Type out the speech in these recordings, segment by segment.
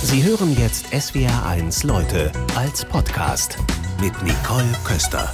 Sie hören jetzt SWR1 Leute als Podcast mit Nicole Köster.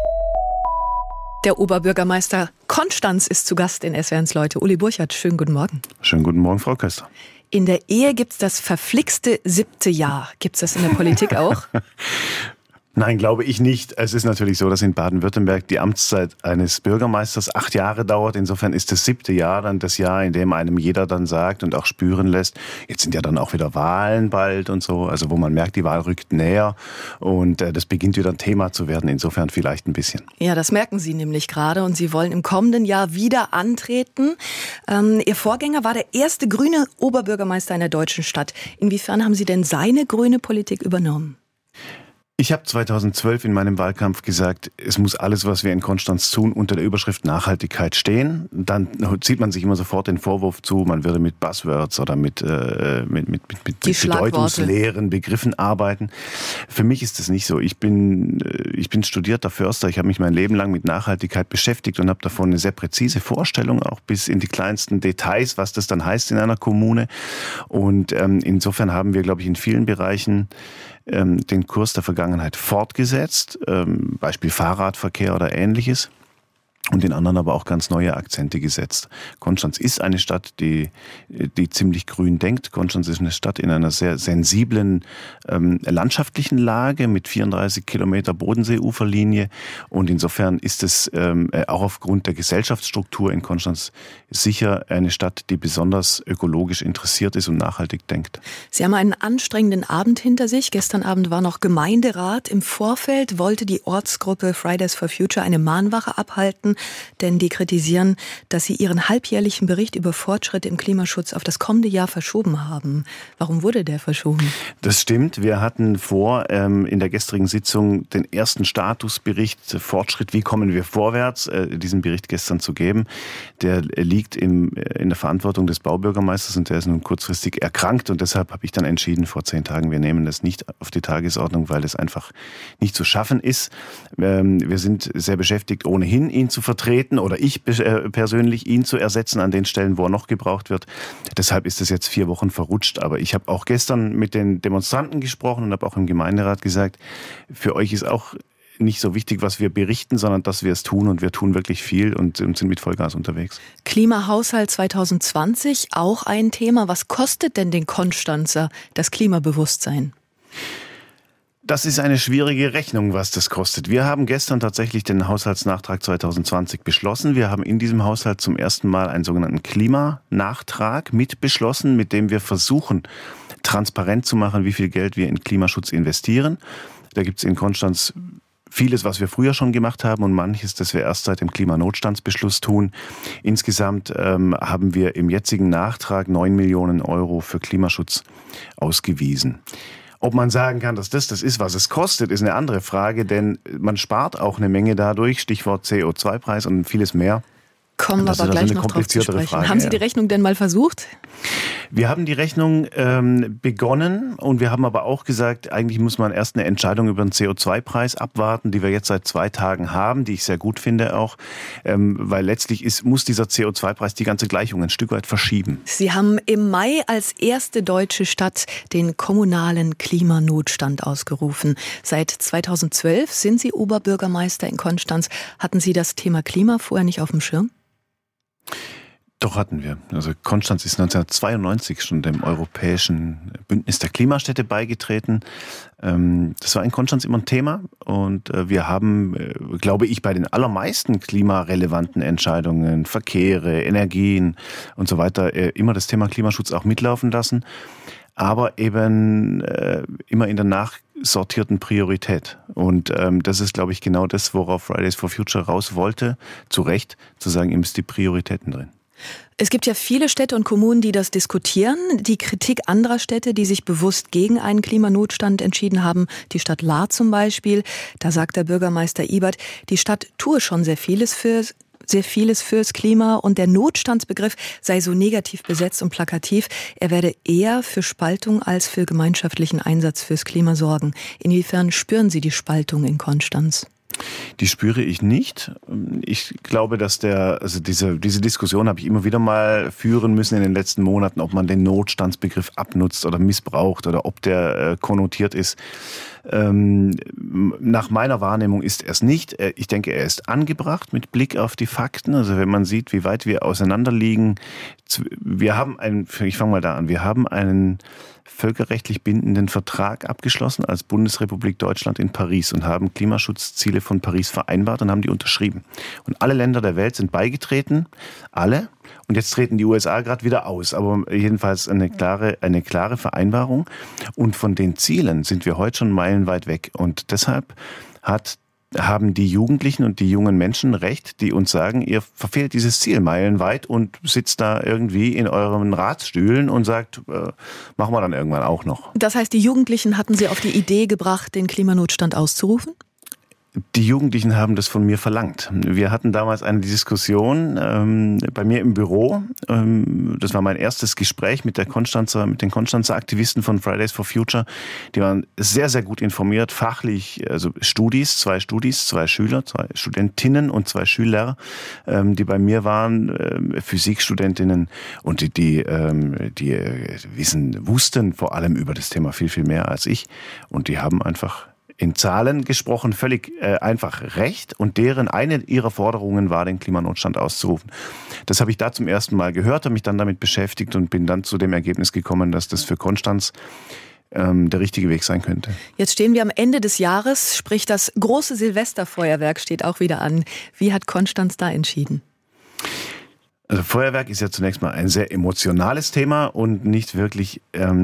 Der Oberbürgermeister Konstanz ist zu Gast in SWR1 Leute. Uli Burchardt, schönen guten Morgen. Schönen guten Morgen, Frau Köster. In der Ehe gibt's das verflixte 7. Jahr. Gibt's das in der Politik auch? Nein, glaube ich nicht. Es ist natürlich so, dass in Baden-Württemberg die Amtszeit eines Bürgermeisters 8 Jahre dauert. Insofern ist das 7. Jahr dann das Jahr, in dem einem jeder dann sagt und auch spüren lässt, jetzt sind ja dann auch wieder Wahlen bald und so, also wo man merkt, die Wahl rückt näher und das beginnt wieder ein Thema zu werden. Insofern vielleicht ein bisschen. Ja, das merken Sie nämlich gerade und Sie wollen im kommenden Jahr wieder antreten. Ihr Vorgänger war der erste grüne Oberbürgermeister einer deutschen Stadt. Inwiefern haben Sie denn seine grüne Politik übernommen? Ich habe 2012 in meinem Wahlkampf gesagt, es muss alles, was wir in Konstanz tun, unter der Überschrift Nachhaltigkeit stehen. Dann zieht man sich immer sofort den Vorwurf zu, man würde mit Buzzwords oder mit bedeutungsleeren Begriffen arbeiten. Für mich ist das nicht so. Ich bin studierter Förster. Ich habe mich mein Leben lang mit Nachhaltigkeit beschäftigt und habe davon eine sehr präzise Vorstellung, auch bis in die kleinsten Details, was das dann heißt in einer Kommune. Und insofern haben wir, glaube ich, in vielen Bereichen den Kurs der Vergangenheit fortgesetzt, Beispiel Fahrradverkehr oder Ähnliches, und in anderen aber auch ganz neue Akzente gesetzt. Konstanz ist eine Stadt, die ziemlich grün denkt. Konstanz ist eine Stadt in einer sehr sensiblen landschaftlichen Lage mit 34 Kilometer Bodenseeuferlinie, und insofern ist es auch aufgrund der Gesellschaftsstruktur in Konstanz sicher eine Stadt, die besonders ökologisch interessiert ist und nachhaltig denkt. Sie haben einen anstrengenden Abend hinter sich. Gestern Abend war noch Gemeinderat. Im Vorfeld wollte die Ortsgruppe Fridays for Future eine Mahnwache abhalten, denn die kritisieren, dass sie ihren halbjährlichen Bericht über Fortschritte im Klimaschutz auf das kommende Jahr verschoben haben. Warum wurde der verschoben? Das stimmt. Wir hatten vor, in der gestrigen Sitzung den ersten Statusbericht Fortschritt, wie kommen wir vorwärts, diesen Bericht gestern zu geben. Der liegt in der Verantwortung des Baubürgermeisters und der ist nun kurzfristig erkrankt, und deshalb habe ich dann entschieden vor 10 Tagen, wir nehmen das nicht auf die Tagesordnung, weil es einfach nicht zu schaffen ist. Wir sind sehr beschäftigt, ohnehin ihn zu vertreten oder ich persönlich ihn zu ersetzen an den Stellen, wo er noch gebraucht wird. Deshalb ist es jetzt 4 Wochen verrutscht. Aber ich habe auch gestern mit den Demonstranten gesprochen und habe auch im Gemeinderat gesagt, für euch ist auch nicht so wichtig, was wir berichten, sondern dass wir es tun, und wir tun wirklich viel und sind mit Vollgas unterwegs. Klimahaushalt 2020, auch ein Thema. Was kostet denn den Konstanzer das Klimabewusstsein? Das ist eine schwierige Rechnung, was das kostet. Wir haben gestern tatsächlich den Haushaltsnachtrag 2020 beschlossen. Wir haben in diesem Haushalt zum ersten Mal einen sogenannten Klimanachtrag mit beschlossen, mit dem wir versuchen, transparent zu machen, wie viel Geld wir in Klimaschutz investieren. Da gibt es in Konstanz vieles, was wir früher schon gemacht haben, und manches, das wir erst seit dem Klimanotstandsbeschluss tun. Insgesamt haben wir im jetzigen Nachtrag 9 Millionen Euro für Klimaschutz ausgewiesen. Ob man sagen kann, dass das ist, was es kostet, ist eine andere Frage, denn man spart auch eine Menge dadurch, Stichwort CO2-Preis und vieles mehr. Kommen wir aber gleich noch drauf zu sprechen. Frage, haben Sie die Rechnung denn mal versucht? Wir haben die Rechnung begonnen, und wir haben aber auch gesagt, eigentlich muss man erst eine Entscheidung über den CO2-Preis abwarten, die wir jetzt seit 2 Tagen haben, die ich sehr gut finde auch, weil letztlich muss dieser CO2-Preis die ganze Gleichung ein Stück weit verschieben. Sie haben im Mai als erste deutsche Stadt den kommunalen Klimanotstand ausgerufen. Seit 2012 sind Sie Oberbürgermeister in Konstanz. Hatten Sie das Thema Klima vorher nicht auf dem Schirm? Doch, hatten wir. Also Konstanz ist 1992 schon dem Europäischen Bündnis der Klimastädte beigetreten. Das war in Konstanz immer ein Thema, und wir haben, glaube ich, bei den allermeisten klimarelevanten Entscheidungen, Verkehre, Energien und so weiter, immer das Thema Klimaschutz auch mitlaufen lassen, aber eben immer in der nachsortierten Priorität. Und das ist, glaube ich, genau das, worauf Fridays for Future raus wollte, zu Recht, zu sagen, ihr müsst die Prioritäten drin. Es gibt ja viele Städte und Kommunen, die das diskutieren. Die Kritik anderer Städte, die sich bewusst gegen einen Klimanotstand entschieden haben, die Stadt Lahr zum Beispiel, da sagt der Bürgermeister Ibert, die Stadt tue schon sehr vieles fürs Klima, und der Notstandsbegriff sei so negativ besetzt und plakativ. Er werde eher für Spaltung als für gemeinschaftlichen Einsatz fürs Klima sorgen. Inwiefern spüren Sie die Spaltung in Konstanz? Die spüre ich nicht. Ich glaube, dass diese Diskussion habe ich immer wieder mal führen müssen in den letzten Monaten, ob man den Notstandsbegriff abnutzt oder missbraucht oder ob der konnotiert ist. Nach meiner Wahrnehmung ist er es nicht. Ich denke, er ist angebracht mit Blick auf die Fakten. Also wenn man sieht, wie weit wir auseinander liegen. Wir haben einen völkerrechtlich bindenden Vertrag abgeschlossen als Bundesrepublik Deutschland in Paris und haben Klimaschutzziele von Paris vereinbart und haben die unterschrieben. Und alle Länder der Welt sind beigetreten, alle. Und jetzt treten die USA gerade wieder aus, aber jedenfalls eine klare Vereinbarung. Und von den Zielen sind wir heute schon meilenweit weg. Und deshalb haben die Jugendlichen und die jungen Menschen recht, die uns sagen, ihr verfehlt dieses Ziel meilenweit und sitzt da irgendwie in euren Ratsstühlen und sagt, machen wir dann irgendwann auch noch. Das heißt, die Jugendlichen hatten Sie auf die Idee gebracht, den Klimanotstand auszurufen? Die Jugendlichen haben das von mir verlangt. Wir hatten damals eine Diskussion bei mir im Büro. Das war mein erstes Gespräch mit den Konstanzer Aktivisten von Fridays for Future. Die waren sehr, sehr gut informiert, fachlich, also zwei Schüler, 2 Studentinnen und 2 Schüler, die bei mir waren, Physikstudentinnen und die wussten vor allem über das Thema viel, viel mehr als ich. Und die haben einfach in Zahlen gesprochen völlig einfach recht und eine ihrer Forderungen war, den Klimanotstand auszurufen. Das habe ich da zum ersten Mal gehört, habe mich dann damit beschäftigt und bin dann zu dem Ergebnis gekommen, dass das für Konstanz der richtige Weg sein könnte. Jetzt stehen wir am Ende des Jahres, sprich das große Silvesterfeuerwerk steht auch wieder an. Wie hat Konstanz da entschieden? Also Feuerwerk ist ja zunächst mal ein sehr emotionales Thema und nicht wirklich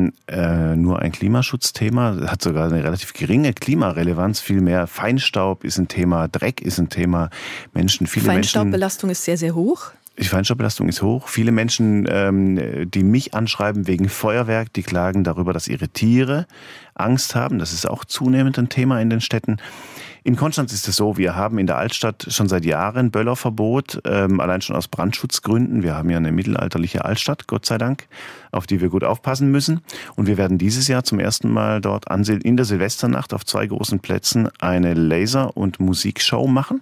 nur ein Klimaschutzthema. Hat sogar eine relativ geringe Klimarelevanz. Vielmehr Feinstaub ist ein Thema, Dreck ist ein Thema. Feinstaubbelastung ist sehr, sehr hoch. Die Feinstaubbelastung ist hoch. Viele Menschen, die mich anschreiben wegen Feuerwerk, die klagen darüber, dass ihre Tiere Angst haben. Das ist auch zunehmend ein Thema in den Städten. In Konstanz ist es so, wir haben in der Altstadt schon seit Jahren Böllerverbot, allein schon aus Brandschutzgründen. Wir haben ja eine mittelalterliche Altstadt, Gott sei Dank, auf die wir gut aufpassen müssen. Und wir werden dieses Jahr zum ersten Mal dort in der Silvesternacht auf 2 großen Plätzen eine Laser- und Musikshow machen,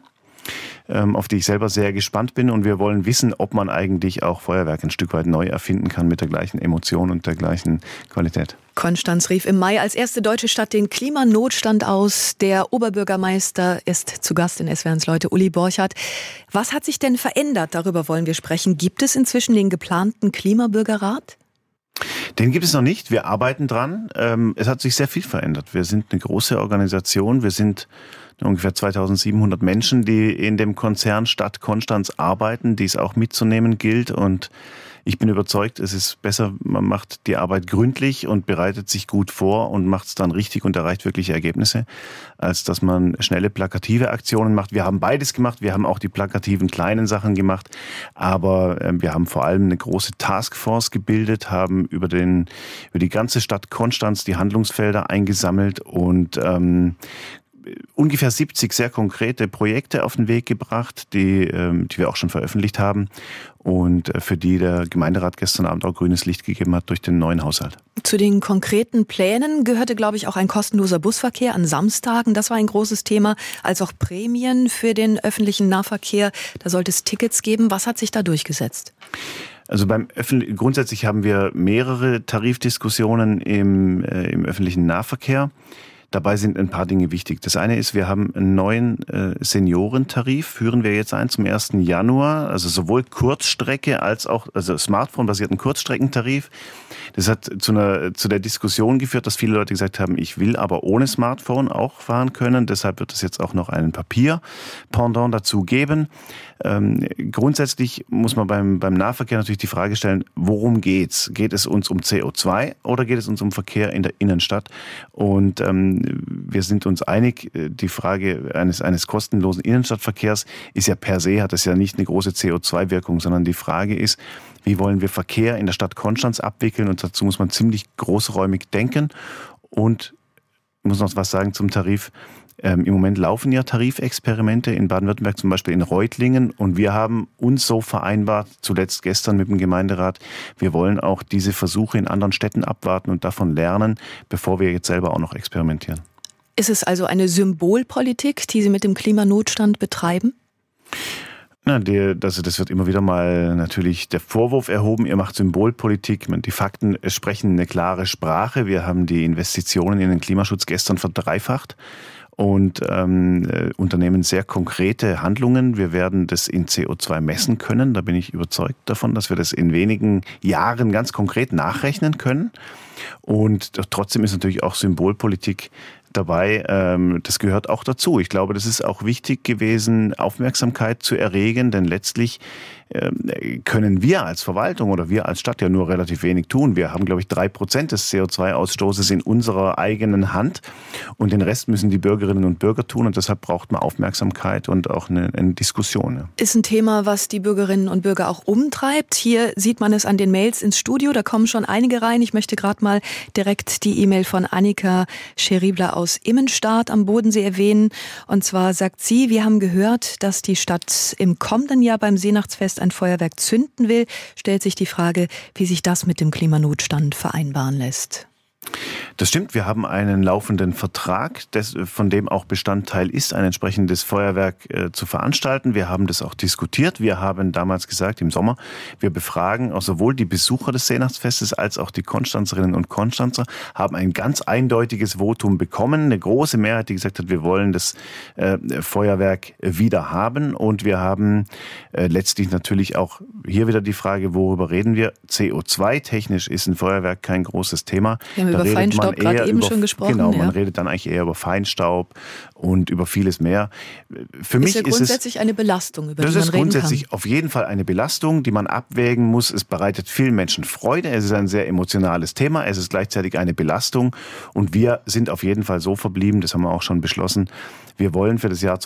auf die ich selber sehr gespannt bin. Und wir wollen wissen, ob man eigentlich auch Feuerwerk ein Stück weit neu erfinden kann mit der gleichen Emotion und der gleichen Qualität. Konstanz rief im Mai als erste deutsche Stadt den Klimanotstand aus. Der Oberbürgermeister ist zu Gast in SWR1 Leute, Uli Borchardt. Was hat sich denn verändert? Darüber wollen wir sprechen. Gibt es inzwischen den geplanten Klimabürgerrat? Den gibt es noch nicht. Wir arbeiten dran. Es hat sich sehr viel verändert. Wir sind eine große Organisation. Wir sind ungefähr 2700 Menschen, die in dem Konzern Stadt Konstanz arbeiten, die es auch mitzunehmen gilt. Und ich bin überzeugt, es ist besser, man macht die Arbeit gründlich und bereitet sich gut vor und macht es dann richtig und erreicht wirkliche Ergebnisse, als dass man schnelle plakative Aktionen macht. Wir haben beides gemacht, wir haben auch die plakativen kleinen Sachen gemacht, aber wir haben vor allem eine große Taskforce gebildet, haben über die ganze Stadt Konstanz die Handlungsfelder eingesammelt und ungefähr 70 sehr konkrete Projekte auf den Weg gebracht, die wir auch schon veröffentlicht haben und für die der Gemeinderat gestern Abend auch grünes Licht gegeben hat durch den neuen Haushalt. Zu den konkreten Plänen gehörte, glaube ich, auch ein kostenloser Busverkehr an Samstagen. Das war ein großes Thema, als auch Prämien für den öffentlichen Nahverkehr. Da sollte es Tickets geben. Was hat sich da durchgesetzt? Also grundsätzlich haben wir mehrere Tarifdiskussionen im öffentlichen Nahverkehr. Dabei sind ein paar Dinge wichtig. Das eine ist, wir haben einen neuen Seniorentarif, führen wir jetzt ein zum 1. Januar, also sowohl Kurzstrecke als auch Smartphone-basierten Kurzstreckentarif. Das hat zu der Diskussion geführt, dass viele Leute gesagt haben, ich will aber ohne Smartphone auch fahren können. Deshalb wird es jetzt auch noch einen Papier-Pendant dazu geben. Grundsätzlich muss man beim Nahverkehr natürlich die Frage stellen, worum geht's? Geht es uns um CO2 oder geht es uns um Verkehr in der Innenstadt? Und wir sind uns einig, die Frage eines kostenlosen Innenstadtverkehrs ist ja per se, hat es ja nicht eine große CO2-Wirkung, sondern die Frage ist, wie wollen wir Verkehr in der Stadt Konstanz abwickeln? Und dazu muss man ziemlich großräumig denken. Und ich muss noch was sagen zum Tarif. Im Moment laufen ja Tarifexperimente in Baden-Württemberg, zum Beispiel in Reutlingen. Und wir haben uns so vereinbart, zuletzt gestern mit dem Gemeinderat, wir wollen auch diese Versuche in anderen Städten abwarten und davon lernen, bevor wir jetzt selber auch noch experimentieren. Ist es also eine Symbolpolitik, die Sie mit dem Klimanotstand betreiben? Das wird immer wieder mal natürlich der Vorwurf erhoben, ihr macht Symbolpolitik. Die Fakten sprechen eine klare Sprache. Wir haben die Investitionen in den Klimaschutz gestern verdreifacht und unternehmen sehr konkrete Handlungen. Wir werden das in CO2 messen können. Da bin ich überzeugt davon, dass wir das in wenigen Jahren ganz konkret nachrechnen können. Und trotzdem ist natürlich auch Symbolpolitik dabei, das gehört auch dazu. Ich glaube, das ist auch wichtig gewesen, Aufmerksamkeit zu erregen, denn letztlich können wir als Verwaltung oder wir als Stadt ja nur relativ wenig tun. Wir haben, glaube ich, 3% des CO2-Ausstoßes in unserer eigenen Hand und den Rest müssen die Bürgerinnen und Bürger tun und deshalb braucht man Aufmerksamkeit und auch eine Diskussion. Ja. Ist ein Thema, was die Bürgerinnen und Bürger auch umtreibt. Hier sieht man es an den Mails ins Studio, da kommen schon einige rein. Ich möchte gerade mal direkt die E-Mail von Annika Scheribler aus Immenstadt am Bodensee erwähnen. Und zwar sagt sie, wir haben gehört, dass die Stadt im kommenden Jahr beim Seenachtsfest ein Feuerwerk zünden will. Stellt sich die Frage, wie sich das mit dem Klimanotstand vereinbaren lässt. Das stimmt, wir haben einen laufenden Vertrag, von dem auch Bestandteil ist, ein entsprechendes Feuerwerk zu veranstalten. Wir haben das auch diskutiert. Wir haben damals gesagt, im Sommer, wir befragen auch sowohl die Besucher des Seenachtsfestes als auch die Konstanzerinnen und Konstanzer, haben ein ganz eindeutiges Votum bekommen. Eine große Mehrheit, die gesagt hat, wir wollen das Feuerwerk wieder haben. Und wir haben letztlich natürlich auch hier wieder die Frage, worüber reden wir? CO2-technisch ist ein Feuerwerk kein großes Thema. Über Feinstaub gerade eben schon gesprochen. Genau, man redet dann eigentlich eher über Feinstaub und über vieles mehr. Für mich ist ja grundsätzlich eine Belastung, über die man reden kann. Das ist grundsätzlich auf jeden Fall eine Belastung, die man abwägen muss. Es bereitet vielen Menschen Freude. Es ist ein sehr emotionales Thema. Es ist gleichzeitig eine Belastung. Und wir sind auf jeden Fall so verblieben, das haben wir auch schon beschlossen, wir wollen für das Jahr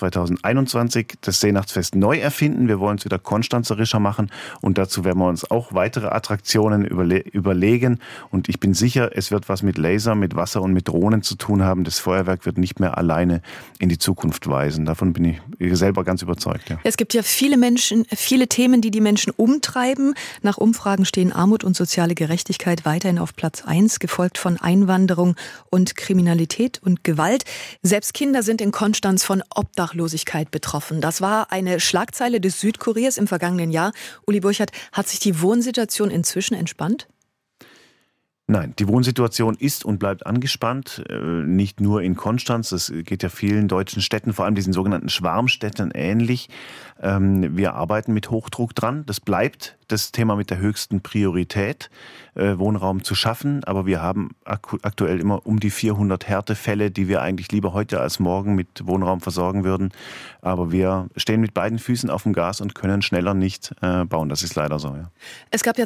2021 das Seenachtsfest neu erfinden. Wir wollen es wieder konstanzerischer machen. Und dazu werden wir uns auch weitere Attraktionen überlegen. Und ich bin sicher, es wird was mit Laser, mit Wasser und mit Drohnen zu tun haben. Das Feuerwerk wird nicht mehr alleine in die Zukunft weisen. Davon bin ich selber ganz überzeugt. Ja. Es gibt ja viele Themen, die Menschen umtreiben. Nach Umfragen stehen Armut und soziale Gerechtigkeit weiterhin auf Platz 1, gefolgt von Einwanderung und Kriminalität und Gewalt. Selbst Kinder sind in Konstanz von Obdachlosigkeit betroffen. Das war eine Schlagzeile des Südkuriers im vergangenen Jahr. Uli Burchardt, hat sich die Wohnsituation inzwischen entspannt? Nein, die Wohnsituation ist und bleibt angespannt, nicht nur in Konstanz, das geht ja vielen deutschen Städten, vor allem diesen sogenannten Schwarmstädten ähnlich. Wir arbeiten mit Hochdruck dran, das bleibt das Thema mit der höchsten Priorität, Wohnraum zu schaffen, aber wir haben aktuell immer um die 400 Härtefälle, die wir eigentlich lieber heute als morgen mit Wohnraum versorgen würden, aber wir stehen mit beiden Füßen auf dem Gas und können schneller nicht bauen, das ist leider so. Ja. Es gab ja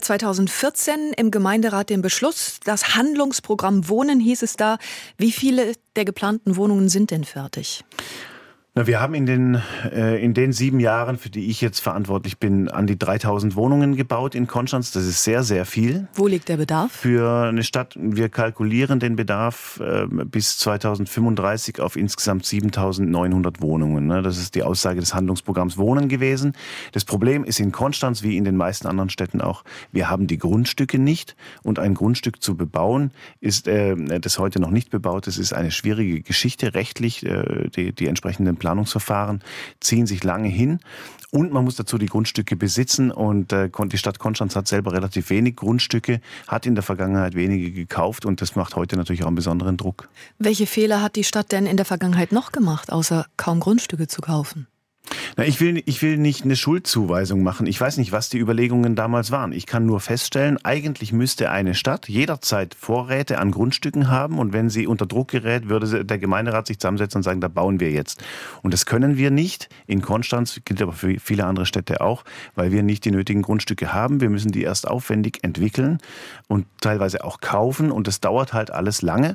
2014 im Gemeinderat den Beschluss, das Handlungsprogramm Wohnen hieß es da. Wie viele der geplanten Wohnungen sind denn fertig? Wir haben in den 7 Jahren, für die ich jetzt verantwortlich bin, an die 3000 Wohnungen gebaut in Konstanz. Das ist sehr, sehr viel. Wo liegt der Bedarf? Für eine Stadt, wir kalkulieren den Bedarf bis 2035 auf insgesamt 7.900 Wohnungen. Das ist die Aussage des Handlungsprogramms Wohnen gewesen. Das Problem ist in Konstanz, wie in den meisten anderen Städten auch, wir haben die Grundstücke nicht. Und ein Grundstück zu bebauen, ist das heute noch nicht bebaut ist, ist eine schwierige Geschichte rechtlich. Die entsprechenden Planungsverfahren ziehen sich lange hin und man muss dazu die Grundstücke besitzen und die Stadt Konstanz hat selber relativ wenig Grundstücke, hat in der Vergangenheit wenige gekauft und das macht heute natürlich auch einen besonderen Druck. Welche Fehler hat die Stadt denn in der Vergangenheit noch gemacht, außer kaum Grundstücke zu kaufen? Ich will nicht eine Schuldzuweisung machen. Ich weiß nicht, was die Überlegungen damals waren. Ich kann nur feststellen, eigentlich müsste eine Stadt jederzeit Vorräte an Grundstücken haben und wenn sie unter Druck gerät, würde der Gemeinderat sich zusammensetzen und sagen, da bauen wir jetzt. Und das können wir nicht. In Konstanz gilt aber für viele andere Städte auch, weil wir nicht die nötigen Grundstücke haben. Wir müssen die erst aufwendig entwickeln und teilweise auch kaufen und das dauert halt alles lange.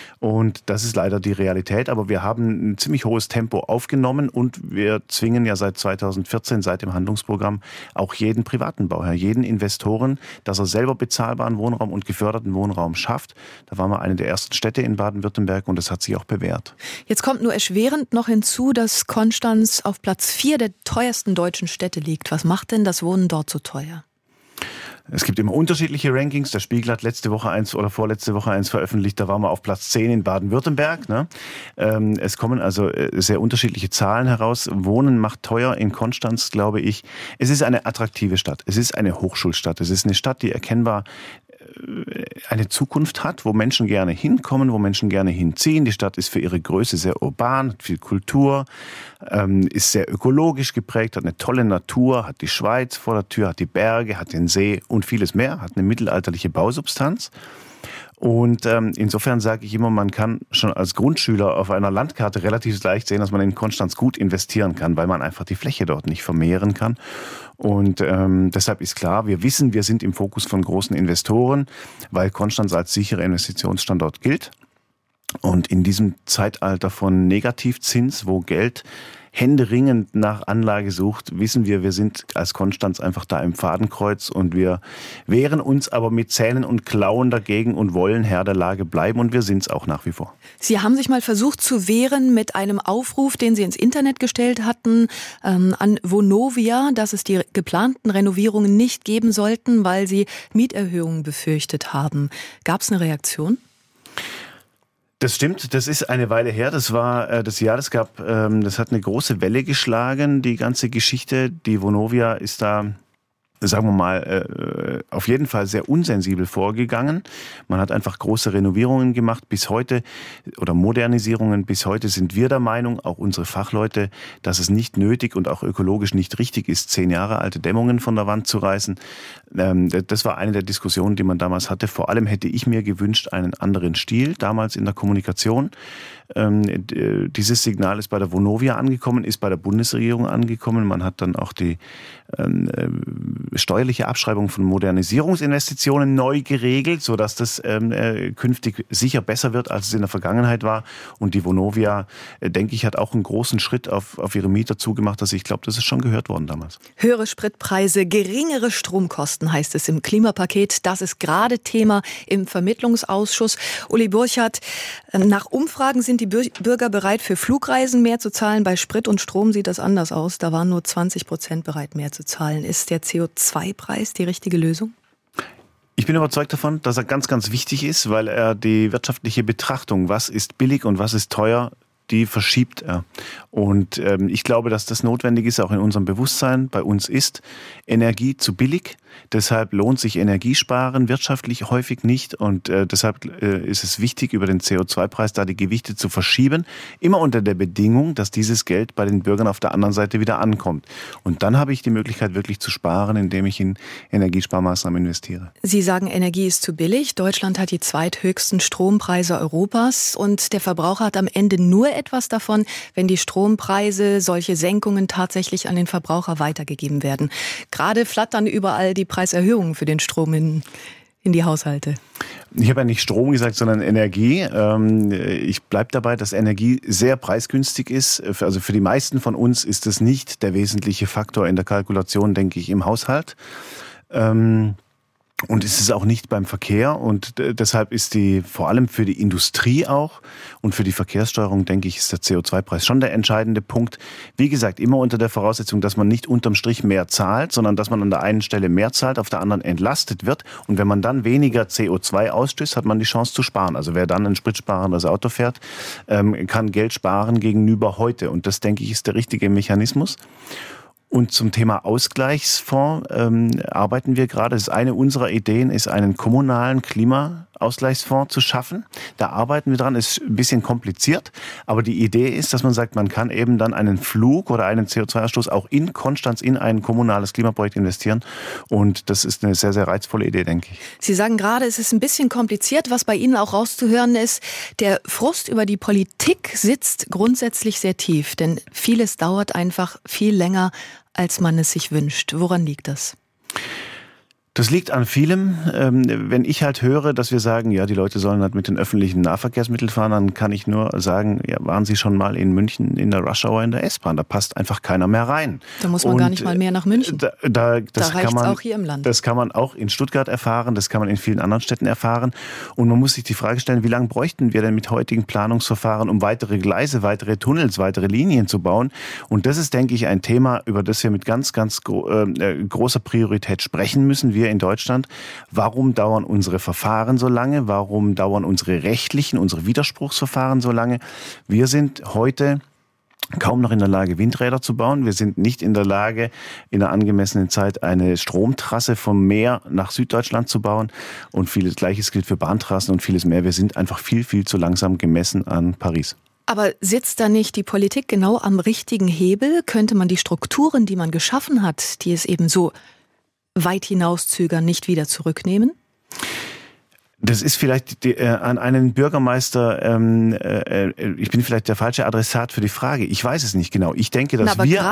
Und das ist leider die Realität, aber wir haben ein ziemlich hohes Tempo aufgenommen und wir zwingen ja seit 2014, seit dem Handlungsprogramm, auch jeden privaten Bauherr, jeden Investoren, dass er selber bezahlbaren Wohnraum und geförderten Wohnraum schafft. Da waren wir eine der ersten Städte in Baden-Württemberg und das hat sich auch bewährt. Jetzt kommt nur erschwerend noch hinzu, dass Konstanz auf Platz 4 der teuersten deutschen Städte liegt. Was macht denn das Wohnen dort so teuer? Es gibt immer unterschiedliche Rankings. Der Spiegel hat letzte Woche eins oder vorletzte Woche eins veröffentlicht. Da waren wir auf Platz 10 in Baden-Württemberg. Ne? Es kommen also sehr unterschiedliche Zahlen heraus. Wohnen macht teuer in Konstanz, glaube ich. Es ist eine attraktive Stadt. Es ist eine Hochschulstadt. Es ist eine Stadt, die erkennbar eine Zukunft hat, wo Menschen gerne hinkommen, wo Menschen gerne hinziehen. Die Stadt ist für ihre Größe sehr urban, hat viel Kultur, ist sehr ökologisch geprägt, hat eine tolle Natur, hat die Schweiz vor der Tür, hat die Berge, hat den See und vieles mehr, hat eine mittelalterliche Bausubstanz. Und insofern sage ich immer, man kann schon als Grundschüler auf einer Landkarte relativ leicht sehen, dass man in Konstanz gut investieren kann, weil man einfach die Fläche dort nicht vermehren kann. Und deshalb ist klar, wir wissen, wir sind im Fokus von großen Investoren, weil Konstanz als sicherer Investitionsstandort gilt. Und in diesem Zeitalter von Negativzins, wo Geld händeringend nach Anlage sucht, wissen wir sind als Konstanz einfach da im Fadenkreuz und wir wehren uns aber mit Zähnen und Klauen dagegen und wollen Herr der Lage bleiben und wir sind es auch nach wie vor. Sie haben sich mal versucht zu wehren mit einem Aufruf, den Sie ins Internet gestellt hatten, an Vonovia, dass es die geplanten Renovierungen nicht geben sollten, weil Sie Mieterhöhungen befürchtet haben. Gab es eine Reaktion? Das stimmt, das ist eine Weile her, das war das Jahr, das hat eine große Welle geschlagen, die ganze Geschichte. Die Vonovia ist da, sagen wir mal, auf jeden Fall sehr unsensibel vorgegangen. Man hat einfach große Renovierungen gemacht bis heute oder Modernisierungen. Bis heute sind wir der Meinung, auch unsere Fachleute, dass es nicht nötig und auch ökologisch nicht richtig ist, 10 Jahre alte Dämmungen von der Wand zu reißen. Das war eine der Diskussionen, die man damals hatte. Vor allem hätte ich mir gewünscht, einen anderen Stil damals in der Kommunikation. Dieses Signal ist bei der Vonovia angekommen, ist bei der Bundesregierung angekommen. Man hat dann auch die steuerliche Abschreibung von Modernisierungsinvestitionen neu geregelt, sodass das künftig sicher besser wird, als es in der Vergangenheit war. Und die Vonovia, denke ich, hat auch einen großen Schritt auf ihre Mieter zugemacht. Also ich glaube, das ist schon gehört worden damals. Höhere Spritpreise, geringere Stromkosten heißt es im Klimapaket. Das ist gerade Thema im Vermittlungsausschuss. Uli Burchardt, nach Umfragen sind die Bürger bereit, für Flugreisen mehr zu zahlen. Bei Sprit und Strom sieht das anders aus. Da waren nur 20% bereit, mehr zu zahlen. Ist der CO2-Preis die richtige Lösung? Ich bin überzeugt davon, dass er ganz, ganz wichtig ist, weil er die wirtschaftliche Betrachtung, was ist billig und was ist teuer, die verschiebt er. Und ich glaube, dass das notwendig ist, auch in unserem Bewusstsein. Bei uns ist Energie zu billig. Deshalb lohnt sich Energiesparen wirtschaftlich häufig nicht. Und deshalb ist es wichtig, über den CO2-Preis da die Gewichte zu verschieben. Immer unter der Bedingung, dass dieses Geld bei den Bürgern auf der anderen Seite wieder ankommt. Und dann habe ich die Möglichkeit, wirklich zu sparen, indem ich in Energiesparmaßnahmen investiere. Sie sagen, Energie ist zu billig. Deutschland hat die zweithöchsten Strompreise Europas. Und der Verbraucher hat am Ende nur etwas davon, wenn die Strompreise, solche Senkungen tatsächlich an den Verbraucher weitergegeben werden. Gerade flattern überall die Preiserhöhungen für den Strom in die Haushalte. Ich habe ja nicht Strom gesagt, sondern Energie. Ich bleibe dabei, dass Energie sehr preisgünstig ist. Also für die meisten von uns ist das nicht der wesentliche Faktor in der Kalkulation, denke ich, im Haushalt. Und es ist auch nicht beim Verkehr und deshalb ist vor allem für die Industrie auch und für die Verkehrssteuerung, denke ich, ist der CO2-Preis schon der entscheidende Punkt. Wie gesagt, immer unter der Voraussetzung, dass man nicht unterm Strich mehr zahlt, sondern dass man an der einen Stelle mehr zahlt, auf der anderen entlastet wird. Und wenn man dann weniger CO2 ausstößt, hat man die Chance zu sparen. Also wer dann ein spritsparendes Auto fährt, kann Geld sparen gegenüber heute. Und das, denke ich, ist der richtige Mechanismus. Und zum Thema Ausgleichsfonds arbeiten wir gerade. Das ist eine unserer Ideen, ist einen kommunalen Klimaausgleichsfonds zu schaffen. Da arbeiten wir dran. Ist ein bisschen kompliziert, aber die Idee ist, dass man sagt, man kann eben dann einen Flug oder einen CO2-Ausstoß auch in Konstanz in ein kommunales Klimaprojekt investieren. Und das ist eine sehr, sehr reizvolle Idee, denke ich. Sie sagen gerade, es ist ein bisschen kompliziert. Was bei Ihnen auch rauszuhören ist, der Frust über die Politik sitzt grundsätzlich sehr tief. Denn vieles dauert einfach viel länger, als man es sich wünscht. Woran liegt das? Das liegt an vielem. Wenn ich halt höre, dass wir sagen, ja, die Leute sollen halt mit den öffentlichen Nahverkehrsmitteln fahren, dann kann ich nur sagen, ja, waren Sie schon mal in München in der Rush-Hour in der S-Bahn? Da passt einfach keiner mehr rein. Da muss man gar nicht mal mehr nach München. Da reicht es auch hier im Land. Das kann man auch in Stuttgart erfahren, das kann man in vielen anderen Städten erfahren. Und man muss sich die Frage stellen, wie lange bräuchten wir denn mit heutigen Planungsverfahren, um weitere Gleise, weitere Tunnels, weitere Linien zu bauen? Und das ist, denke ich, ein Thema, über das wir mit ganz, ganz großer Priorität sprechen müssen. Wir wir in Deutschland, warum dauern unsere Verfahren so lange, warum dauern unsere Widerspruchsverfahren so lange. Wir sind heute kaum noch in der Lage, Windräder zu bauen. Wir sind nicht in der Lage, in einer angemessenen Zeit eine Stromtrasse vom Meer nach Süddeutschland zu bauen. Und vieles Gleiches gilt für Bahntrassen und vieles mehr. Wir sind einfach viel, viel zu langsam gemessen an Paris. Aber sitzt da nicht die Politik genau am richtigen Hebel? Könnte man die Strukturen, die man geschaffen hat, die es eben so weit hinauszögern, nicht wieder zurücknehmen? Das ist vielleicht an einen Bürgermeister, ich bin vielleicht der falsche Adressat für die Frage. Ich weiß es nicht genau. Ich denke, dass wir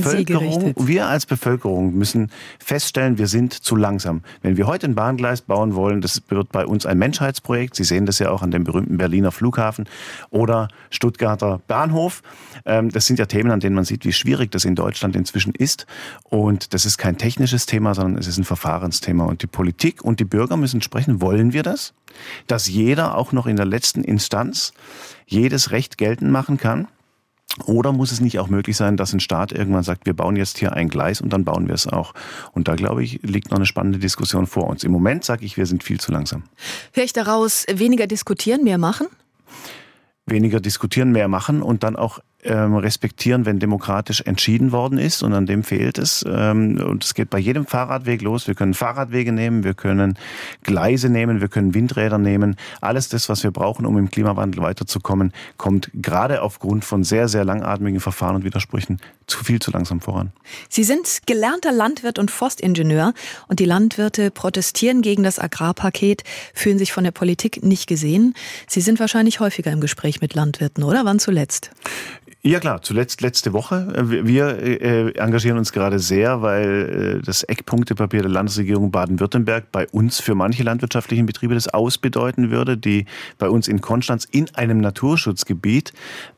als Bevölkerung müssen feststellen, wir sind zu langsam. Wenn wir heute ein Bahngleis bauen wollen, das wird bei uns ein Menschheitsprojekt. Sie sehen das ja auch an dem berühmten Berliner Flughafen oder Stuttgarter Bahnhof. Das sind ja Themen, an denen man sieht, wie schwierig das in Deutschland inzwischen ist. Und das ist kein technisches Thema, sondern es ist ein Verfahrensthema. Und die Politik und die Bürger müssen sprechen, wollen wir das? Dass jeder auch noch in der letzten Instanz jedes Recht geltend machen kann? Oder muss es nicht auch möglich sein, dass ein Staat irgendwann sagt, wir bauen jetzt hier ein Gleis und dann bauen wir es auch? Und da, glaube ich, liegt noch eine spannende Diskussion vor uns. Im Moment sage ich, wir sind viel zu langsam. Höre ich daraus, weniger diskutieren, mehr machen? Weniger diskutieren, mehr machen und dann auch respektieren, wenn demokratisch entschieden worden ist, und an dem fehlt es. Und es geht bei jedem Fahrradweg los. Wir können Fahrradwege nehmen, wir können Gleise nehmen, wir können Windräder nehmen. Alles das, was wir brauchen, um im Klimawandel weiterzukommen, kommt gerade aufgrund von sehr, sehr langatmigen Verfahren und Widersprüchen zu langsam voran. Sie sind gelernter Landwirt und Forstingenieur und die Landwirte protestieren gegen das Agrarpaket, fühlen sich von der Politik nicht gesehen. Sie sind wahrscheinlich häufiger im Gespräch mit Landwirten, oder? Wann zuletzt? Ja klar, zuletzt letzte Woche. Wir engagieren uns gerade sehr, weil das Eckpunktepapier der Landesregierung Baden-Württemberg bei uns für manche landwirtschaftlichen Betriebe das ausbedeuten würde, die bei uns in Konstanz in einem Naturschutzgebiet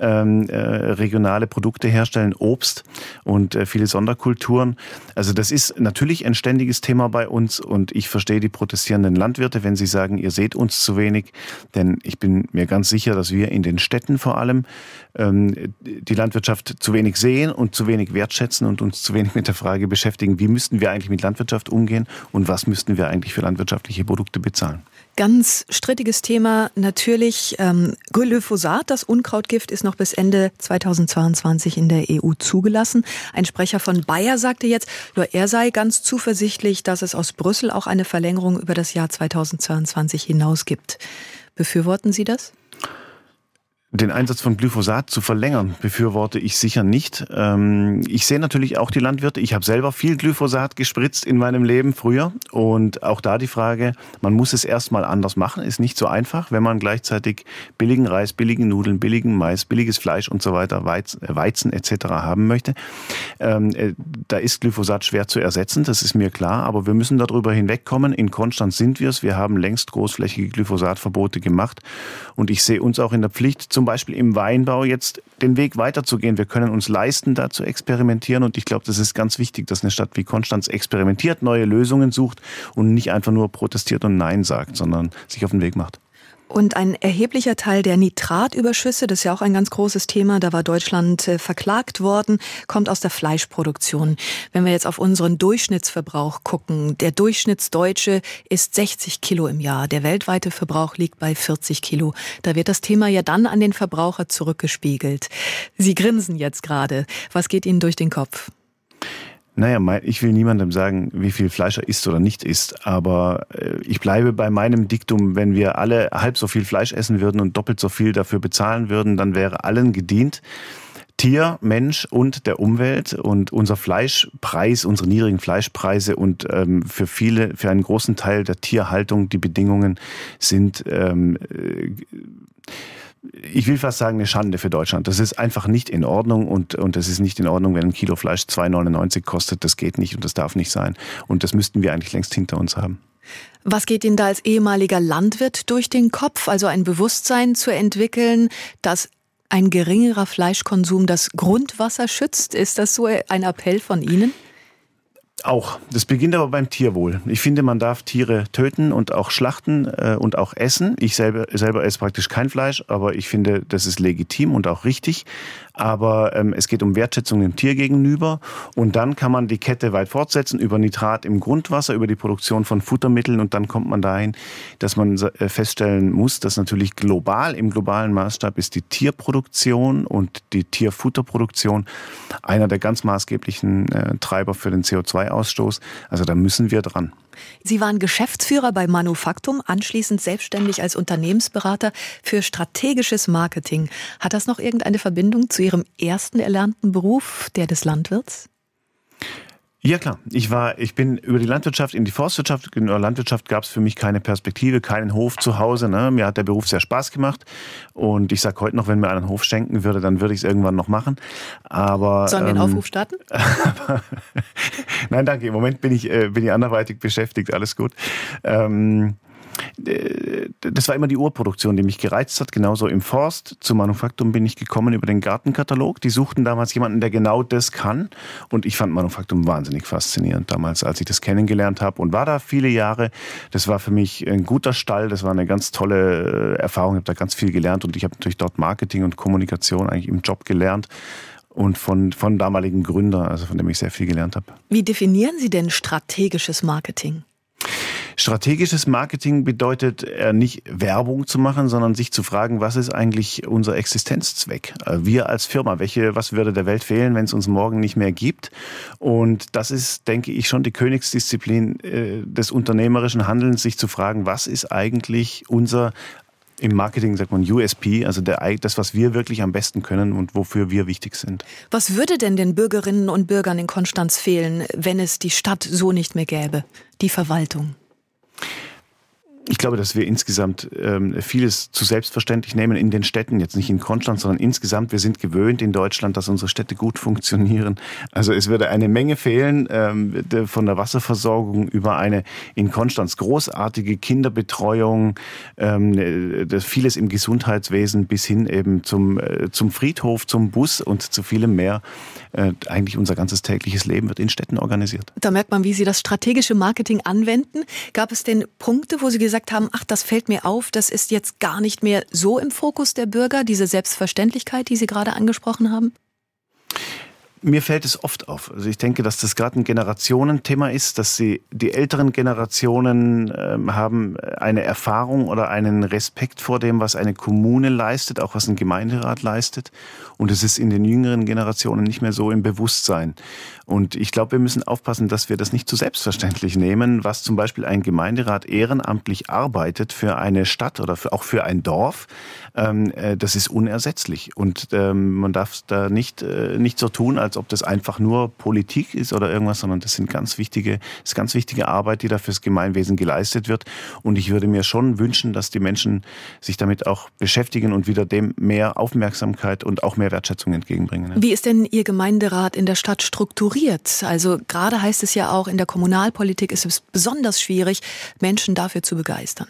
regionale Produkte herstellen, Obst und viele Sonderkulturen. Also das ist natürlich ein ständiges Thema bei uns und ich verstehe die protestierenden Landwirte, wenn sie sagen, ihr seht uns zu wenig, denn ich bin mir ganz sicher, dass wir in den Städten vor allem die Landwirtschaft zu wenig sehen und zu wenig wertschätzen und uns zu wenig mit der Frage beschäftigen, wie müssten wir eigentlich mit Landwirtschaft umgehen und was müssten wir eigentlich für landwirtschaftliche Produkte bezahlen. Ganz strittiges Thema natürlich. Glyphosat, das Unkrautgift, ist noch bis Ende 2022 in der EU zugelassen. Ein Sprecher von Bayer sagte jetzt, nur er sei ganz zuversichtlich, dass es aus Brüssel auch eine Verlängerung über das Jahr 2022 hinaus gibt. Befürworten Sie das? Den Einsatz von Glyphosat zu verlängern, befürworte ich sicher nicht. Ich sehe natürlich auch die Landwirte. Ich habe selber viel Glyphosat gespritzt in meinem Leben früher. Und auch da die Frage, man muss es erstmal anders machen, ist nicht so einfach, wenn man gleichzeitig billigen Reis, billigen Nudeln, billigen Mais, billiges Fleisch und so weiter, Weizen etc. haben möchte. Da ist Glyphosat schwer zu ersetzen, das ist mir klar. Aber wir müssen darüber hinwegkommen. In Konstanz sind wir es. Wir haben längst großflächige Glyphosatverbote gemacht. Und ich sehe uns auch in der Pflicht, zum Beispiel im Weinbau jetzt den Weg weiterzugehen. Wir können uns leisten, da zu experimentieren. Und ich glaube, das ist ganz wichtig, dass eine Stadt wie Konstanz experimentiert, neue Lösungen sucht und nicht einfach nur protestiert und Nein sagt, sondern sich auf den Weg macht. Und ein erheblicher Teil der Nitratüberschüsse, das ist ja auch ein ganz großes Thema, da war Deutschland verklagt worden, kommt aus der Fleischproduktion. Wenn wir jetzt auf unseren Durchschnittsverbrauch gucken, der Durchschnittsdeutsche isst 60 Kilo im Jahr, der weltweite Verbrauch liegt bei 40 Kilo. Da wird das Thema ja dann an den Verbraucher zurückgespiegelt. Sie grinsen jetzt gerade. Was geht Ihnen durch den Kopf? Naja, ich will niemandem sagen, wie viel Fleisch er isst oder nicht isst, aber ich bleibe bei meinem Diktum, wenn wir alle halb so viel Fleisch essen würden und doppelt so viel dafür bezahlen würden, dann wäre allen gedient. Tier, Mensch und der Umwelt, und unser Fleischpreis, unsere niedrigen Fleischpreise und für einen großen Teil der Tierhaltung die Bedingungen sind ich will fast sagen, eine Schande für Deutschland. Das ist einfach nicht in Ordnung und es ist nicht in Ordnung, wenn ein Kilo Fleisch 2,99 kostet. Das geht nicht und das darf nicht sein. Und das müssten wir eigentlich längst hinter uns haben. Was geht Ihnen da als ehemaliger Landwirt durch den Kopf? Also ein Bewusstsein zu entwickeln, dass ein geringerer Fleischkonsum das Grundwasser schützt? Ist das so ein Appell von Ihnen? Auch. Das beginnt aber beim Tierwohl. Ich finde, man darf Tiere töten und auch schlachten und auch essen. Ich selber esse praktisch kein Fleisch, aber ich finde, das ist legitim und auch richtig. Aber es geht um Wertschätzung dem Tier gegenüber. Und dann kann man die Kette weit fortsetzen über Nitrat im Grundwasser, über die Produktion von Futtermitteln. Und dann kommt man dahin, dass man feststellen muss, dass natürlich im globalen Maßstab ist die Tierproduktion und die Tierfutterproduktion einer der ganz maßgeblichen Treiber für den CO2-Ausstoß. Also da müssen wir dran. Sie waren Geschäftsführer bei Manufaktum, anschließend selbstständig als Unternehmensberater für strategisches Marketing. Hat das noch irgendeine Verbindung zu Ihrem ersten erlernten Beruf, der des Landwirts? Ja klar, ich bin über die Landwirtschaft in die Forstwirtschaft. In der Landwirtschaft gab es für mich keine Perspektive, keinen Hof zu Hause. Ne? Mir hat der Beruf sehr Spaß gemacht und ich sage heute noch, wenn mir einen Hof schenken würde, dann würde ich es irgendwann noch machen. Aber sollen wir einen Aufruf starten? Nein, danke. Im Moment bin ich anderweitig beschäftigt. Alles gut. Das war immer die Urproduktion, die mich gereizt hat. Genauso im Forst. Zum Manufaktum bin ich gekommen über den Gartenkatalog. Die suchten damals jemanden, der genau das kann. Und ich fand Manufaktum wahnsinnig faszinierend damals, als ich das kennengelernt habe. Und war da viele Jahre. Das war für mich ein guter Stall. Das war eine ganz tolle Erfahrung. Ich habe da ganz viel gelernt. Und ich habe natürlich dort Marketing und Kommunikation eigentlich im Job gelernt. Und von damaligen Gründern, also von dem ich sehr viel gelernt habe. Wie definieren Sie denn strategisches Marketing? Strategisches Marketing bedeutet nicht Werbung zu machen, sondern sich zu fragen, was ist eigentlich unser Existenzzweck? Wir als Firma, was würde der Welt fehlen, wenn es uns morgen nicht mehr gibt? Und das ist, denke ich, schon die Königsdisziplin des unternehmerischen Handelns, sich zu fragen, was ist eigentlich im Marketing sagt man USP, also das, was wir wirklich am besten können und wofür wir wichtig sind. Was würde denn den Bürgerinnen und Bürgern in Konstanz fehlen, wenn es die Stadt so nicht mehr gäbe, die Verwaltung? Ich glaube, dass wir insgesamt vieles zu selbstverständlich nehmen in den Städten, jetzt nicht in Konstanz, sondern insgesamt. Wir sind gewöhnt in Deutschland, dass unsere Städte gut funktionieren. Also es würde eine Menge fehlen, von der Wasserversorgung über eine in Konstanz großartige Kinderbetreuung, vieles im Gesundheitswesen bis hin eben zum Friedhof, zum Bus und zu vielem mehr. Eigentlich unser ganzes tägliches Leben wird in Städten organisiert. Da merkt man, wie Sie das strategische Marketing anwenden. Gab es denn Punkte, wo Sie gesagt haben, ach, das fällt mir auf, das ist jetzt gar nicht mehr so im Fokus der Bürger, diese Selbstverständlichkeit, die Sie gerade angesprochen haben? Mir fällt es oft auf. Also ich denke, dass das gerade ein Generationenthema ist, dass die älteren Generationen haben eine Erfahrung oder einen Respekt vor dem, was eine Kommune leistet, auch was ein Gemeinderat leistet. Und es ist in den jüngeren Generationen nicht mehr so im Bewusstsein. Und ich glaube, wir müssen aufpassen, dass wir das nicht zu selbstverständlich nehmen, was zum Beispiel ein Gemeinderat ehrenamtlich arbeitet für eine Stadt oder auch für ein Dorf. Das ist unersetzlich. Und man darf da nicht so tun, als ob das einfach nur Politik ist oder irgendwas, sondern das ist ganz wichtige Arbeit, die da fürs Gemeinwesen geleistet wird. Und ich würde mir schon wünschen, dass die Menschen sich damit auch beschäftigen und wieder dem mehr Aufmerksamkeit und auch mehr Wertschätzung entgegenbringen. Wie ist denn Ihr Gemeinderat in der Stadt strukturiert? Also gerade heißt es ja auch, in der Kommunalpolitik ist es besonders schwierig, Menschen dafür zu begeistern.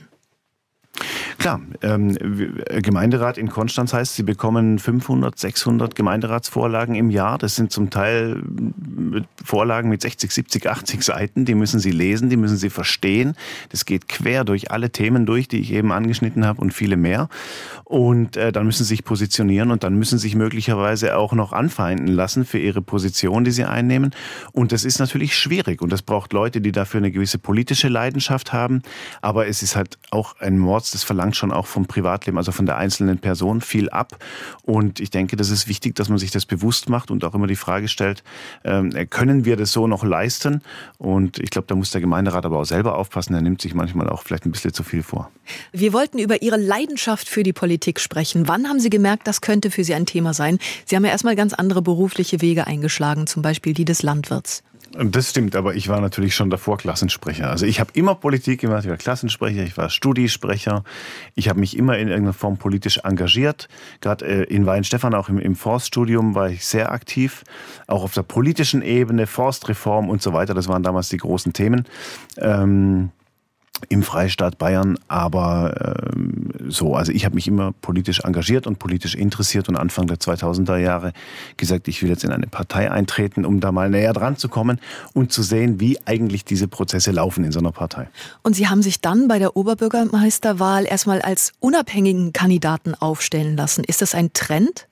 Klar, Gemeinderat in Konstanz heißt, Sie bekommen 500, 600 Gemeinderatsvorlagen im Jahr. Das sind zum Teil Vorlagen mit 60, 70, 80 Seiten. Die müssen Sie lesen, die müssen Sie verstehen. Das geht quer durch alle Themen durch, die ich eben angeschnitten habe und viele mehr. Und dann müssen Sie sich positionieren und dann müssen Sie sich möglicherweise auch noch anfeinden lassen für Ihre Position, die Sie einnehmen. Und das ist natürlich schwierig und das braucht Leute, die dafür eine gewisse politische Leidenschaft haben. Aber es ist halt auch ein Mord, das verlangt schon auch vom Privatleben, also von der einzelnen Person viel ab. Und ich denke, das ist wichtig, dass man sich das bewusst macht und auch immer die Frage stellt, können wir das so noch leisten? Und ich glaube, da muss der Gemeinderat aber auch selber aufpassen. Er nimmt sich manchmal auch vielleicht ein bisschen zu viel vor. Wir wollten über Ihre Leidenschaft für die Politik sprechen. Wann haben Sie gemerkt, das könnte für Sie ein Thema sein? Sie haben ja erstmal ganz andere berufliche Wege eingeschlagen, zum Beispiel die des Landwirts. Das stimmt, aber ich war natürlich schon davor Klassensprecher. Also ich habe immer Politik gemacht, ich war Klassensprecher, ich war Studiesprecher. Ich habe mich immer in irgendeiner Form politisch engagiert. Gerade in Weihenstephan, auch im Forststudium war ich sehr aktiv. Auch auf der politischen Ebene, Forstreform und so weiter. Das waren damals die großen Themen. im Freistaat Bayern, aber also ich habe mich immer politisch engagiert und politisch interessiert und Anfang der 2000er Jahre gesagt, ich will jetzt in eine Partei eintreten, um da mal näher dran zu kommen und zu sehen, wie eigentlich diese Prozesse laufen in so einer Partei. Und Sie haben sich dann bei der Oberbürgermeisterwahl erstmal als unabhängigen Kandidaten aufstellen lassen. Ist das ein Trend?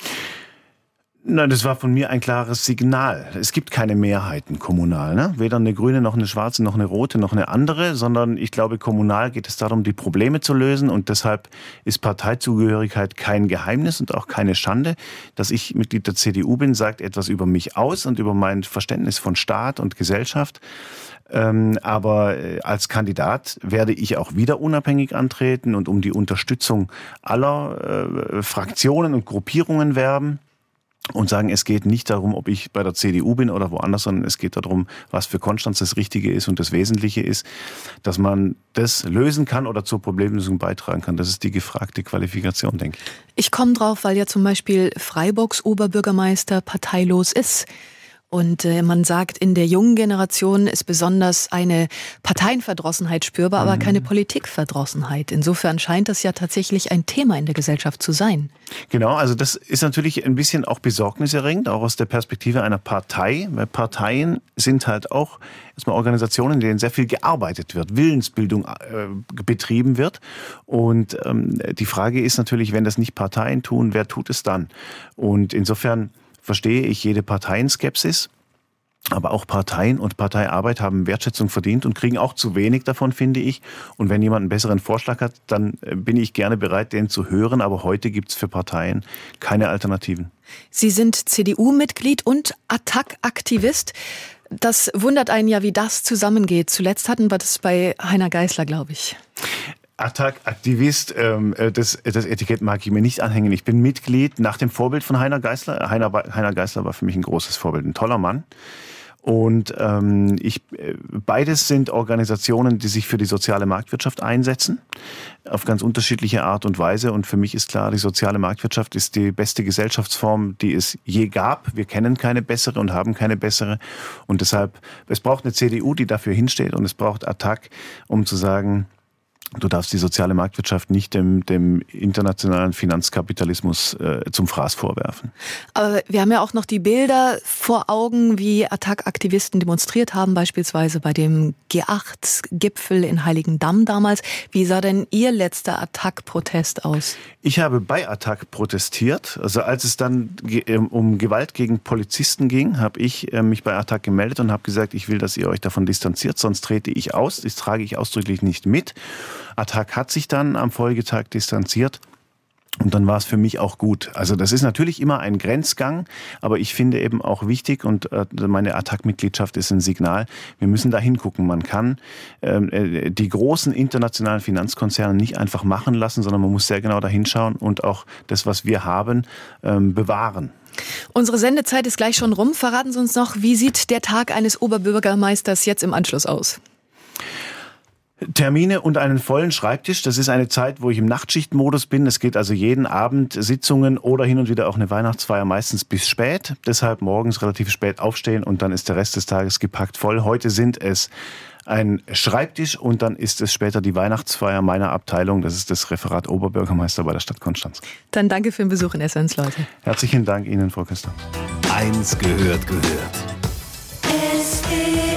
Nein, das war von mir ein klares Signal. Es gibt keine Mehrheiten kommunal, ne? Weder eine grüne, noch eine schwarze, noch eine rote, noch eine andere, sondern ich glaube, kommunal geht es darum, die Probleme zu lösen und deshalb ist Parteizugehörigkeit kein Geheimnis und auch keine Schande. Dass ich Mitglied der CDU bin, sagt etwas über mich aus und über mein Verständnis von Staat und Gesellschaft. Aber als Kandidat werde ich auch wieder unabhängig antreten und um die Unterstützung aller Fraktionen und Gruppierungen werben. Und sagen, es geht nicht darum, ob ich bei der CDU bin oder woanders, sondern es geht darum, was für Konstanz das Richtige ist und das Wesentliche ist, dass man das lösen kann oder zur Problemlösung beitragen kann. Das ist die gefragte Qualifikation, denke ich. Ich komme drauf, weil ja zum Beispiel Freiburgs Oberbürgermeister parteilos ist. Und man sagt, in der jungen Generation ist besonders eine Parteienverdrossenheit spürbar, aber keine Politikverdrossenheit. Insofern scheint das ja tatsächlich ein Thema in der Gesellschaft zu sein. Genau, also das ist natürlich ein bisschen auch besorgniserregend, auch aus der Perspektive einer Partei, weil Parteien sind halt auch erstmal Organisationen, in denen sehr viel gearbeitet wird, Willensbildung betrieben wird. Und die Frage ist natürlich, wenn das nicht Parteien tun, wer tut es dann? Und insofern verstehe ich jede Parteienskepsis, aber auch Parteien und Parteiarbeit haben Wertschätzung verdient und kriegen auch zu wenig davon, finde ich. Und wenn jemand einen besseren Vorschlag hat, dann bin ich gerne bereit, den zu hören. Aber heute gibt es für Parteien keine Alternativen. Sie sind CDU-Mitglied und Attac-Aktivist. Das wundert einen ja, wie das zusammengeht. Zuletzt hatten wir das bei Heiner Geißler, glaube ich. Attac-Aktivist, das Etikett mag ich mir nicht anhängen. Ich bin Mitglied nach dem Vorbild von Heiner Geißler. Heiner Geißler war für mich ein großes Vorbild, ein toller Mann. Und beides sind Organisationen, die sich für die soziale Marktwirtschaft einsetzen, auf ganz unterschiedliche Art und Weise. Und für mich ist klar, die soziale Marktwirtschaft ist die beste Gesellschaftsform, die es je gab. Wir kennen keine bessere und haben keine bessere. Und deshalb, es braucht eine CDU, die dafür hinsteht, und es braucht Attac, um zu sagen, du darfst die soziale Marktwirtschaft nicht dem internationalen Finanzkapitalismus zum Fraß vorwerfen. Aber wir haben ja auch noch die Bilder vor Augen, wie Attac-Aktivisten demonstriert haben, beispielsweise bei dem G8-Gipfel in Heiligendamm damals. Wie sah denn Ihr letzter Attac-Protest aus? Ich habe bei Attac protestiert. Also als es dann um Gewalt gegen Polizisten ging, habe ich mich bei Attac gemeldet und habe gesagt, ich will, dass ihr euch davon distanziert, sonst trete ich aus. Das trage ich ausdrücklich nicht mit. Attac hat sich dann am Folgetag distanziert. Und dann war es für mich auch gut. Also das ist natürlich immer ein Grenzgang, aber ich finde eben auch wichtig, und meine Attac-Mitgliedschaft ist ein Signal, wir müssen da hingucken. Man kann die großen internationalen Finanzkonzerne nicht einfach machen lassen, sondern man muss sehr genau da hinschauen und auch das, was wir haben, bewahren. Unsere Sendezeit ist gleich schon rum. Verraten Sie uns noch, wie sieht der Tag eines Oberbürgermeisters jetzt im Anschluss aus? Termine und einen vollen Schreibtisch. Das ist eine Zeit, wo ich im Nachtschichtmodus bin. Es geht also jeden Abend Sitzungen oder hin und wieder auch eine Weihnachtsfeier, meistens bis spät. Deshalb morgens relativ spät aufstehen und dann ist der Rest des Tages gepackt voll. Heute sind es ein Schreibtisch und dann ist es später die Weihnachtsfeier meiner Abteilung. Das ist das Referat Oberbürgermeister bei der Stadt Konstanz. Dann danke für den Besuch in SWR1, Leute. Herzlichen Dank Ihnen, Frau Köster. Eins gehört. SWR